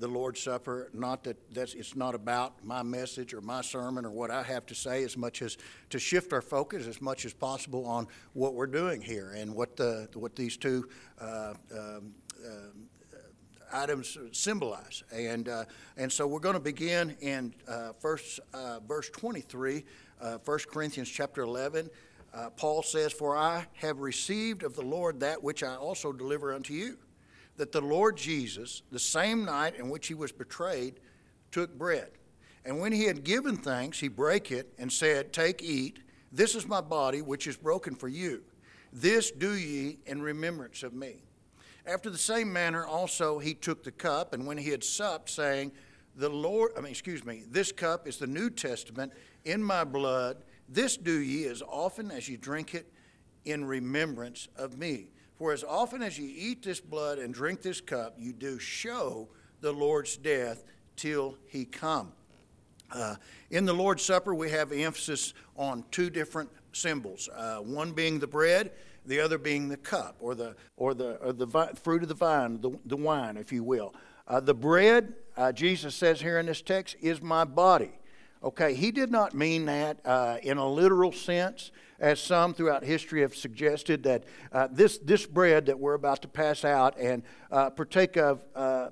the Lord's Supper. Not it's not about my message or my sermon or what I have to say, as much as to shift our focus as much as possible on what we're doing here and what these two items symbolize. And so we're going to begin in verse 23, 1 Corinthians chapter 11. Paul says, "For I have received of the Lord that which I also deliver unto you, that the Lord Jesus, the same night in which he was betrayed, took bread. And when he had given thanks, he brake it and said, Take, eat, this is my body, which is broken for you. This do ye in remembrance of me. After the same manner also he took the cup, and when he had supped, saying, this cup is the New Testament in my blood. This do ye as often as ye drink it in remembrance of me. For as often as ye eat this blood and drink this cup, you do show the Lord's death till he come." In the Lord's Supper, we have emphasis on two different symbols. One being the bread, the other being the cup, or the fruit of the vine, the wine, if you will. The bread, Jesus says here in this text, is my body. Okay, he did not mean that in a literal sense, as some throughout history have suggested, that this bread that we're about to pass out and partake of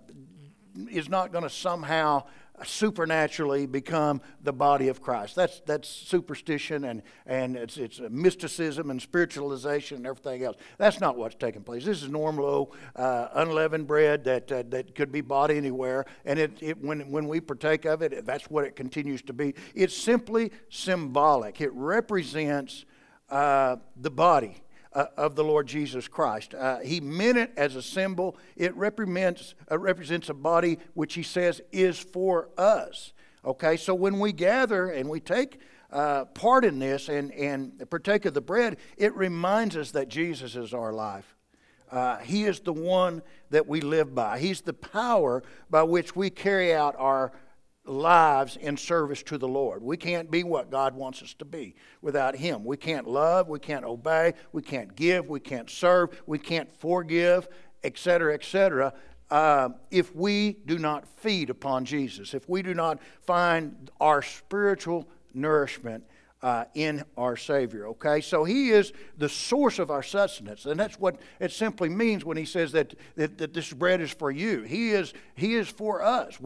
is not going to somehow supernaturally become the body of Christ. That's superstition and it's mysticism and spiritualization and everything else. That's not what's taking place. This is normal, unleavened bread that could be bought anywhere, and when we partake of it, that's what it continues to be. It's simply symbolic. It represents the body of the Lord Jesus Christ. He meant it as a symbol. It represents a body which he says is for us. Okay, so when we gather and we take part in this and partake of the bread, it reminds us that Jesus is our life. He is the one that we live by. He's the power by which we carry out our lives in service to the Lord. We can't be what God wants us to be without him. We can't love, we can't obey, we can't give, we can't serve, we can't forgive, etc., etc., if we do not feed upon Jesus, if we do not find our spiritual nourishment in our Savior. Okay, so he is the source of our sustenance, and that's what it simply means when he says that this bread is for you. He is for us.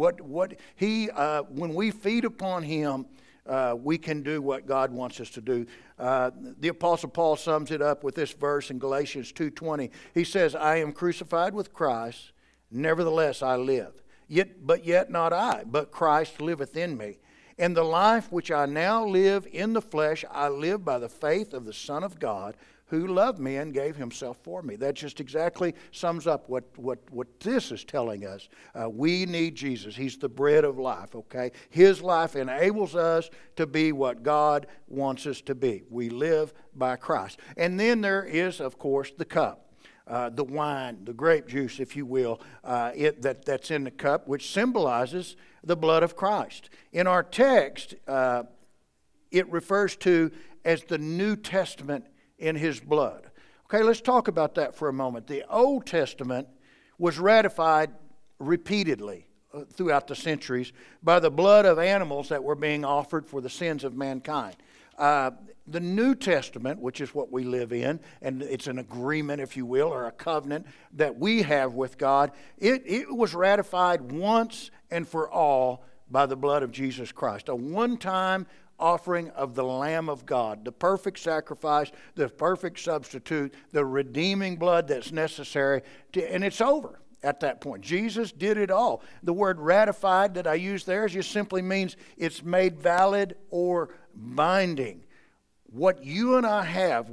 When we feed upon him, we can do what God wants us to do. The Apostle Paul sums it up with this verse in Galatians 2:20. He says, "I am crucified with Christ, nevertheless I live. But yet not I, but Christ liveth in me. And the life which I now live in the flesh, I live by the faith of the Son of God, who loved me and gave himself for me." That just exactly sums up what this is telling us. We need Jesus. He's the bread of life, okay? His life enables us to be what God wants us to be. We live by Christ. And then there is, of course, the cup. The wine, the grape juice, if you will, that's in the cup, which symbolizes the blood of Christ. In our text, it refers to as the New Testament in his blood. Okay, let's talk about that for a moment. The Old Testament was ratified repeatedly throughout the centuries by the blood of animals that were being offered for the sins of mankind. The New Testament, which is what we live in, and it's an agreement, if you will, or a covenant that we have with God, it was ratified once and for all by the blood of Jesus Christ. A one-time offering of the Lamb of God, the perfect sacrifice, the perfect substitute, the redeeming blood that's necessary, and it's over at that point. Jesus did it all. The word ratified that I use there just simply means it's made valid or binding. What you and I have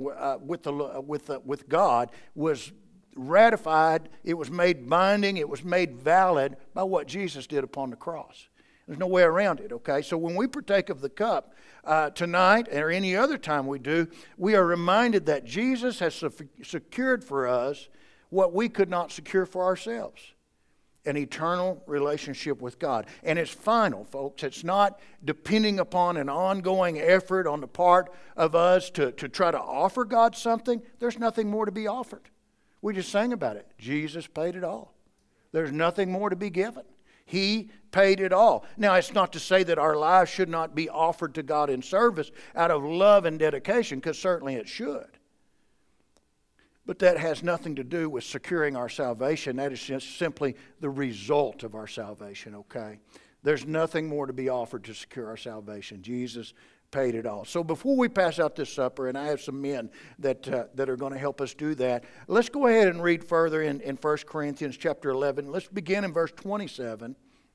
with God was ratified. It was made binding. It was made valid by what Jesus did upon the cross. There's no way around it, okay? So when we partake of the cup tonight or any other time we do, we are reminded that Jesus has secured for us what we could not secure for ourselves. An eternal relationship with God. And it's final, folks. It's not depending upon an ongoing effort on the part of us to try to offer God something. There's nothing more to be offered. We just sang about it. Jesus paid it all. There's nothing more to be given. He paid it all. Now, it's not to say that our lives should not be offered to God in service out of love and dedication, because certainly it should. But that has nothing to do with securing our salvation. That is just simply the result of our salvation, okay? There's nothing more to be offered to secure our salvation. Jesus paid it all. So before we pass out this supper, and I have some men that are going to help us do that, let's go ahead and read further in 1 Corinthians chapter 11. Let's begin in verse 27.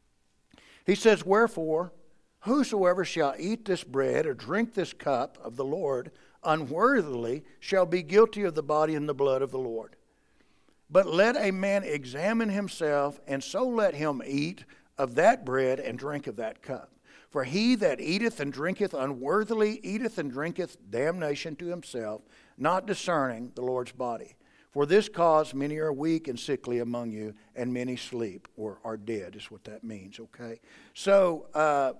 He says, "Wherefore, whosoever shall eat this bread or drink this cup of the Lord unworthily shall be guilty of the body and the blood of the Lord. But let a man examine himself, and so let him eat of that bread and drink of that cup. For he that eateth and drinketh unworthily eateth and drinketh damnation to himself, not discerning the Lord's body. For this cause many are weak and sickly among you, and many sleep," or are dead, is what that means, okay? So,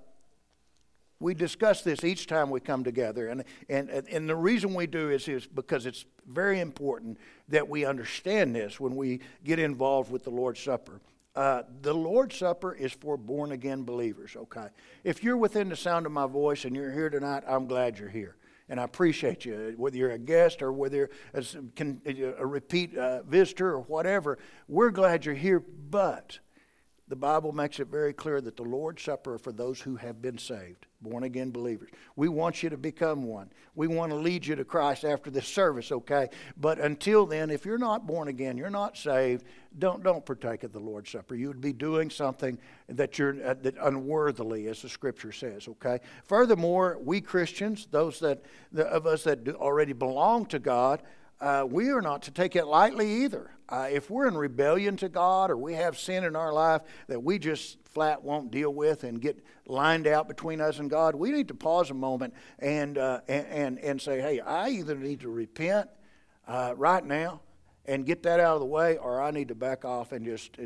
we discuss this each time we come together, and the reason we do is because it's very important that we understand this when we get involved with the Lord's Supper. The Lord's Supper is for born-again believers, okay? If you're within the sound of my voice and you're here tonight, I'm glad you're here. And I appreciate you, whether you're a guest or whether you're a repeat visitor or whatever. We're glad you're here, but the Bible makes it very clear that the Lord's Supper is for those who have been saved, born-again believers. We want you to become one. We want to lead you to Christ after this service, okay? But until then, if you're not born again, you're not saved, don't partake of the Lord's Supper. You would be doing something that you're that unworthily, as the Scripture says, okay? Furthermore, we Christians, those of us that already belong to God, we are not to take it lightly either. If we're in rebellion to God, or we have sin in our life that we just flat won't deal with and get lined out between us and God, we need to pause a moment and say, hey, I either need to repent right now and get that out of the way, or I need to back off and just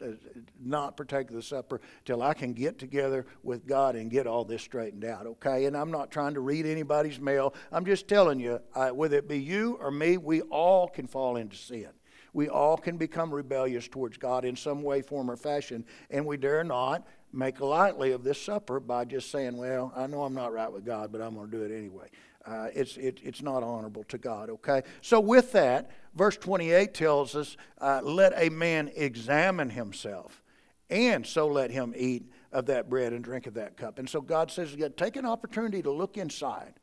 not partake of the supper till I can get together with God and get all this straightened out, okay? And I'm not trying to read anybody's mail. I'm just telling you, whether it be you or me, we all can fall into sin. We all can become rebellious towards God in some way, form, or fashion, and we dare not make lightly of this supper by just saying, well, I know I'm not right with God, but I'm going to do it anyway. It's not honorable to God, okay? So with that, verse 28 tells us, let a man examine himself, and so let him eat of that bread and drink of that cup. And so God says, take an opportunity to look inside.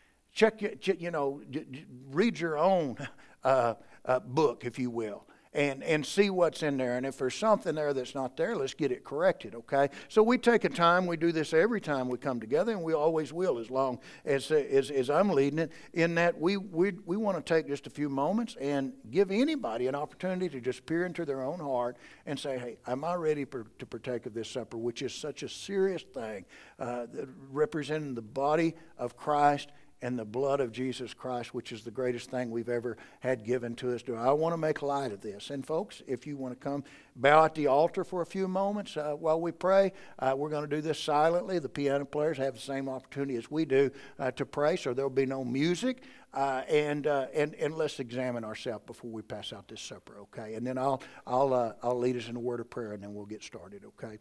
Read your own book, if you will, and see what's in there. And if there's something there that's not there, let's get it corrected, okay? So we take a time. We do this every time we come together, and we always will, as long as I'm leading it, in that we want to take just a few moments and give anybody an opportunity to just peer into their own heart and say, hey, am I ready to partake of this supper, which is such a serious thing, representing the body of Christ and the blood of Jesus Christ, which is the greatest thing we've ever had given to us. Do I want to make light of this? And folks, if you want to come bow at the altar for a few moments while we pray, we're going to do this silently. The piano players have the same opportunity as we do to pray, so there'll be no music. And let's examine ourselves before we pass out this supper, okay? And then I'll lead us in a word of prayer, and then we'll get started, okay?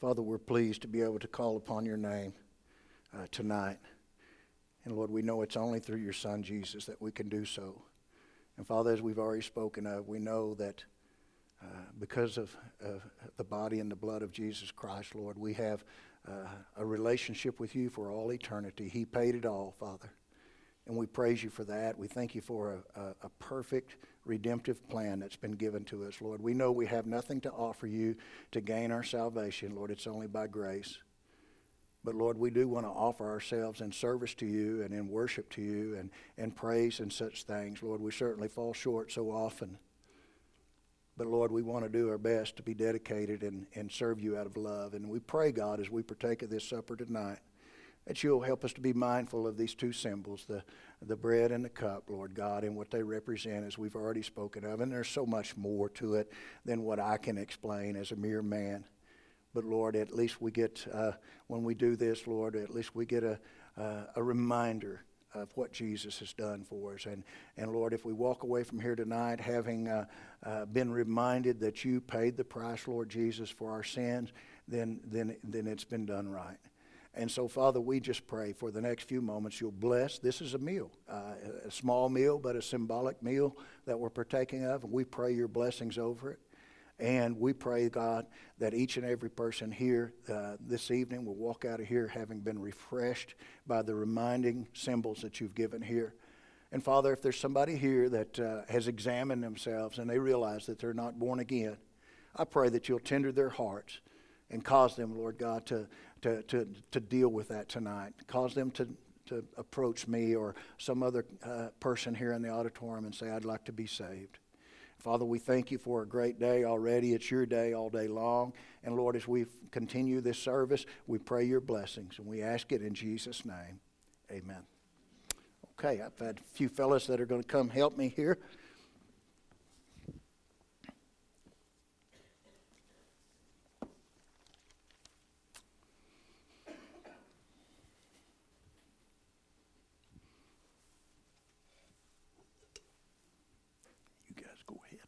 Father, we're pleased to be able to call upon your name tonight. And Lord, we know it's only through your Son, Jesus, that we can do so. And Father, as we've already spoken of, we know that because of the body and the blood of Jesus Christ, Lord, we have a relationship with you for all eternity. He paid it all, Father. And we praise you for that. We thank you for a perfect redemptive plan that's been given to us, Lord. We know we have nothing to offer you to gain our salvation, Lord. It's only by grace. But Lord, we do want to offer ourselves in service to you and in worship to you and praise and such things. Lord, we certainly fall short so often. But Lord, we want to do our best to be dedicated and serve you out of love. And we pray, God, as we partake of this supper tonight, that you'll help us to be mindful of these two symbols, the bread and the cup, Lord God, and what they represent, as we've already spoken of. And there's so much more to it than what I can explain as a mere man. But Lord, at least we get, when we do this, Lord, at least we get a reminder of what Jesus has done for us. And Lord, if we walk away from here tonight having been reminded that you paid the price, Lord Jesus, for our sins, then it's been done right. And so, Father, we just pray for the next few moments you'll bless. This is a meal, a small meal, but a symbolic meal that we're partaking of. And we pray your blessings over it. And we pray, God, that each and every person here this evening will walk out of here having been refreshed by the reminding symbols that you've given here. And, Father, if there's somebody here that has examined themselves and they realize that they're not born again, I pray that you'll tender their hearts and cause them, Lord God, to deal with that tonight. Cause them to approach me or some other person here in the auditorium and say, I'd like to be saved. Father, we thank you for a great day already. It's your day all day long. And Lord, as we continue this service, we pray your blessings. And we ask it in Jesus' name. Amen. Okay, I've had a few fellas that are going to come help me here. Go ahead.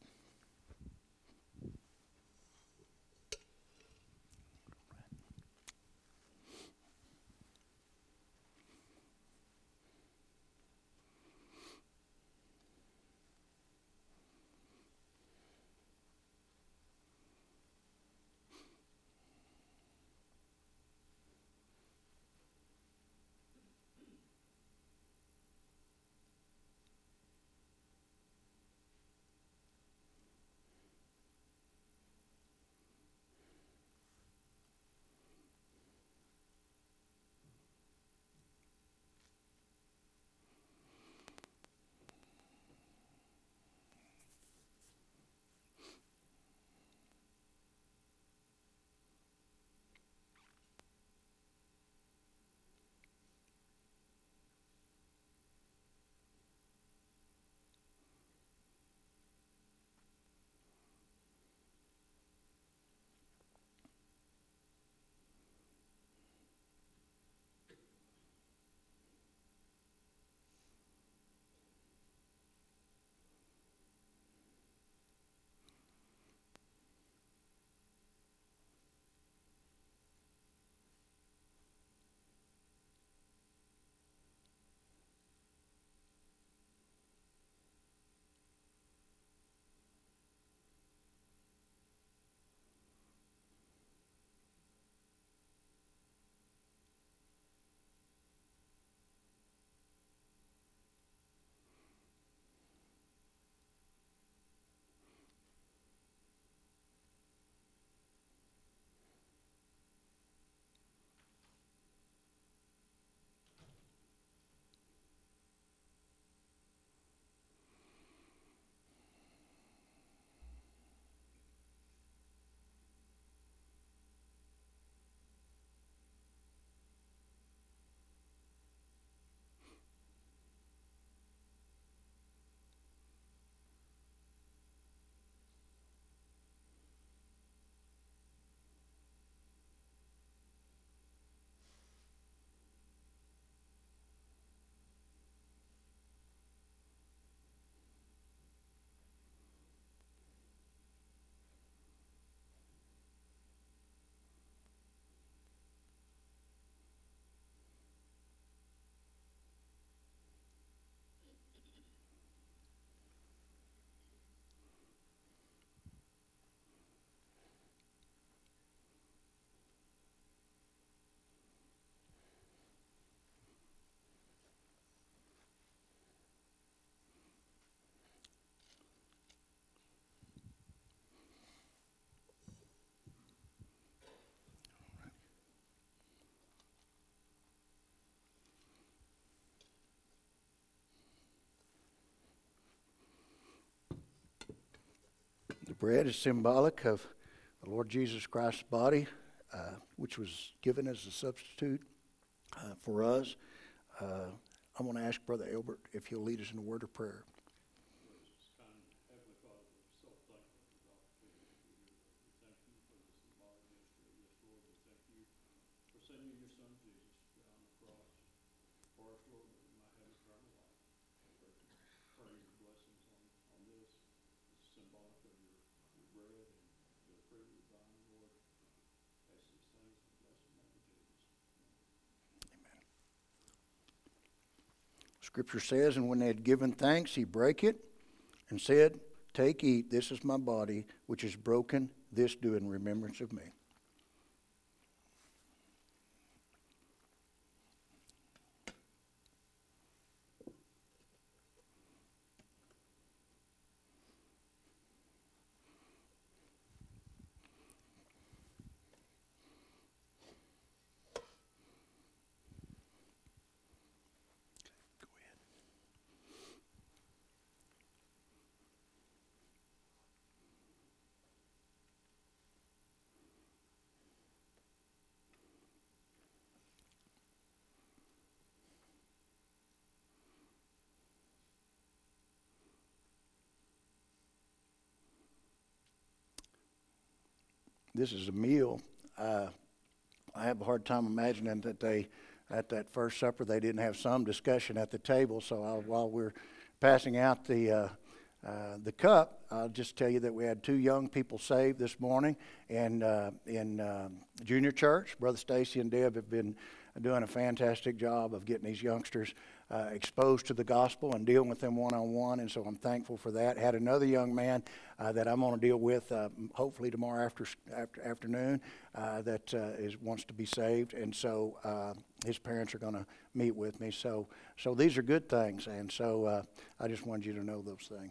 bread is symbolic of the Lord Jesus Christ's body, which was given as a substitute for us. I want to ask Brother Albert if he'll lead us in a word of prayer. Scripture says, and when they had given thanks, he brake it and said, "Take, eat, this is my body, which is broken. This do in remembrance of me." This is a meal. I have a hard time imagining that at that first supper, they didn't have some discussion at the table. So while we're passing out the cup, I'll just tell you that we had 2 young people saved this morning, and in junior church, Brother Stacy and Deb have been doing a fantastic job of getting these youngsters exposed to the gospel and dealing with them one-on-one, and so I'm thankful for that. Had another young man that I'm going to deal with hopefully tomorrow afternoon that wants to be saved, and so his parents are going to meet with me. So these are good things, and so I just wanted you to know those things.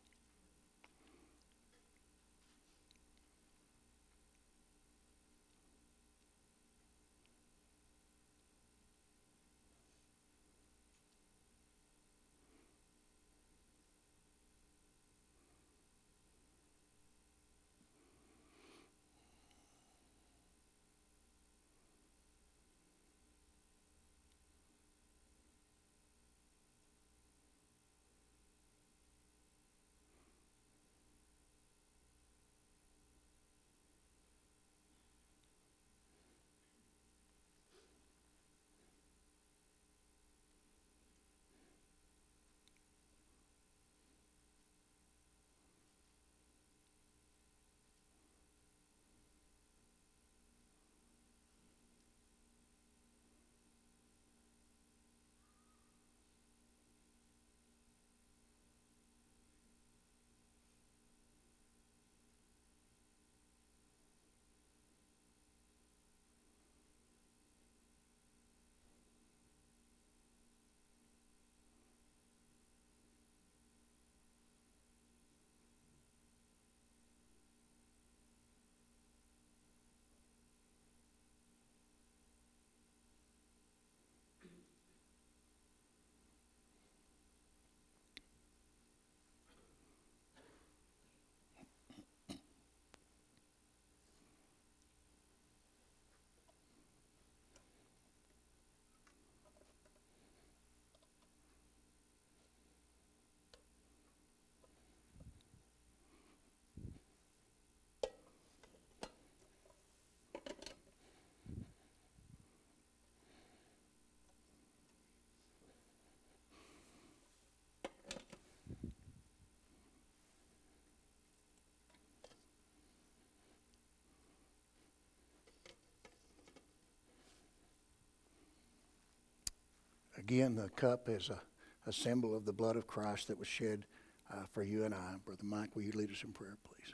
Again, the cup is a symbol of the blood of Christ that was shed for you and I. Brother Mike, will you lead us in prayer, please?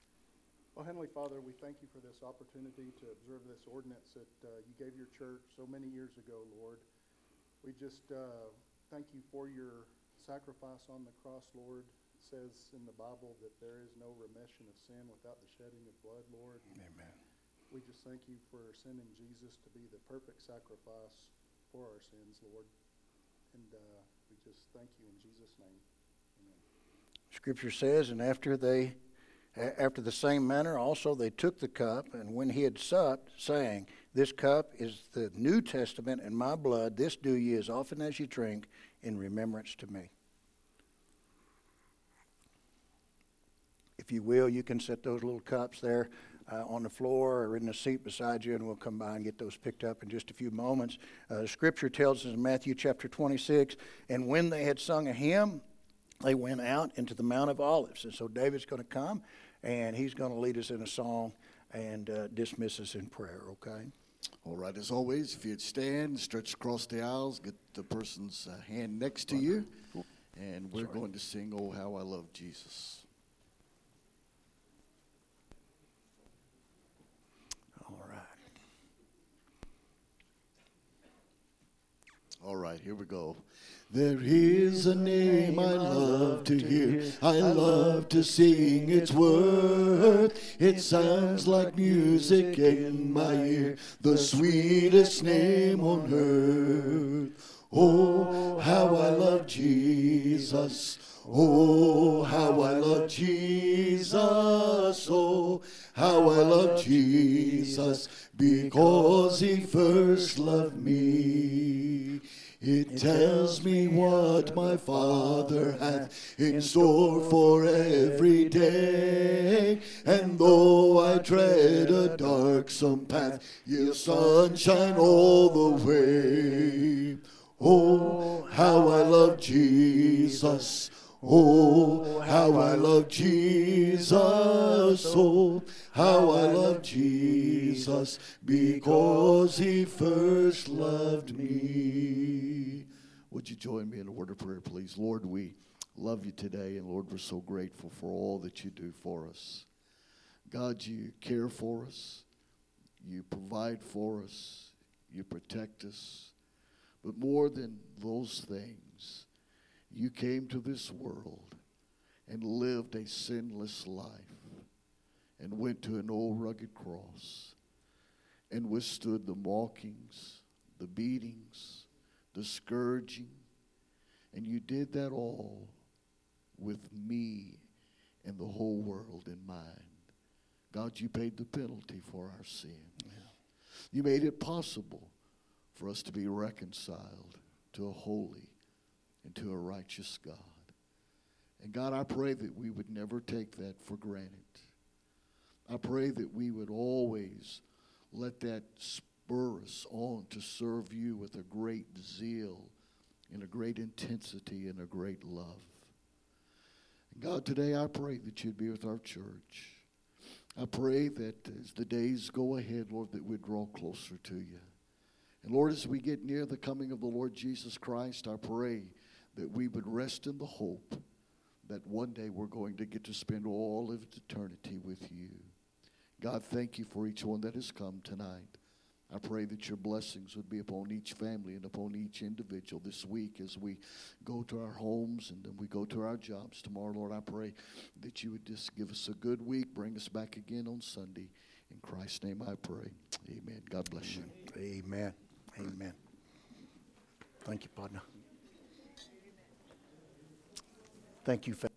Well, Heavenly Father, we thank you for this opportunity to observe this ordinance that you gave your church so many years ago, Lord. We just thank you for your sacrifice on the cross, Lord. It says in the Bible that there is no remission of sin without the shedding of blood, Lord. Amen. We just thank you for sending Jesus to be the perfect sacrifice for our sins, Lord. And we just thank you in Jesus' name. Amen. Scripture says, and after they After the same manner also they took the cup, and when he had supped, saying, This cup is the New Testament in my blood. This do ye as often as ye drink in remembrance to me. If you will, you can set those little cups there on the floor or in the seat beside you, and we'll come by and get those picked up in just a few moments. Scripture tells us in Matthew chapter 26, and when they had sung a hymn, they went out into the Mount of Olives. And so David's going to come, and he's going to lead us in a song and dismiss us in prayer, okay? All right, as always, if you'd stand, stretch across the aisles, get the person's hand next to you, and we're going to sing, Oh, How I Love Jesus. All right, here we go. There is a name I love to hear. I love to sing its worth. It sounds like music in my ear, the sweetest name on earth. Oh, how I love Jesus. Oh, how I love Jesus. Oh, how I love Jesus, because he first loved me. It tells me what my Father hath in store for every day. And though I tread a darksome path, yet sunshine all the way. Oh, how I love Jesus. Oh, how I love Jesus. Oh, how I love Jesus, because he first loved me. Would you join me in a word of prayer, please? Lord, we love you today, and Lord, we're so grateful for all that you do for us. God, you care for us. You provide for us. You protect us. But more than those things, you came to this world and lived a sinless life and went to an old rugged cross and withstood the mockings, the beatings, the scourging. And you did that all with me and the whole world in mind. God, you paid the penalty for our sin. Yeah. You made it possible for us to be reconciled to a holy and to a righteous God. And God, I pray that we would never take that for granted. I pray that we would always let that spur us on to serve you with a great zeal and a great intensity and a great love. And God, today I pray that you'd be with our church. I pray that as the days go ahead, Lord, that we'd draw closer to you. And Lord, as we get near the coming of the Lord Jesus Christ, I pray that we would rest in the hope that one day we're going to get to spend all of eternity with you. God, thank you for each one that has come tonight. I pray that your blessings would be upon each family and upon each individual this week as we go to our homes and then we go to our jobs tomorrow. Lord, I pray that you would just give us a good week, bring us back again on Sunday. In Christ's name I pray. Amen. God bless you. Amen. Amen. Thank you, partner. Thank you,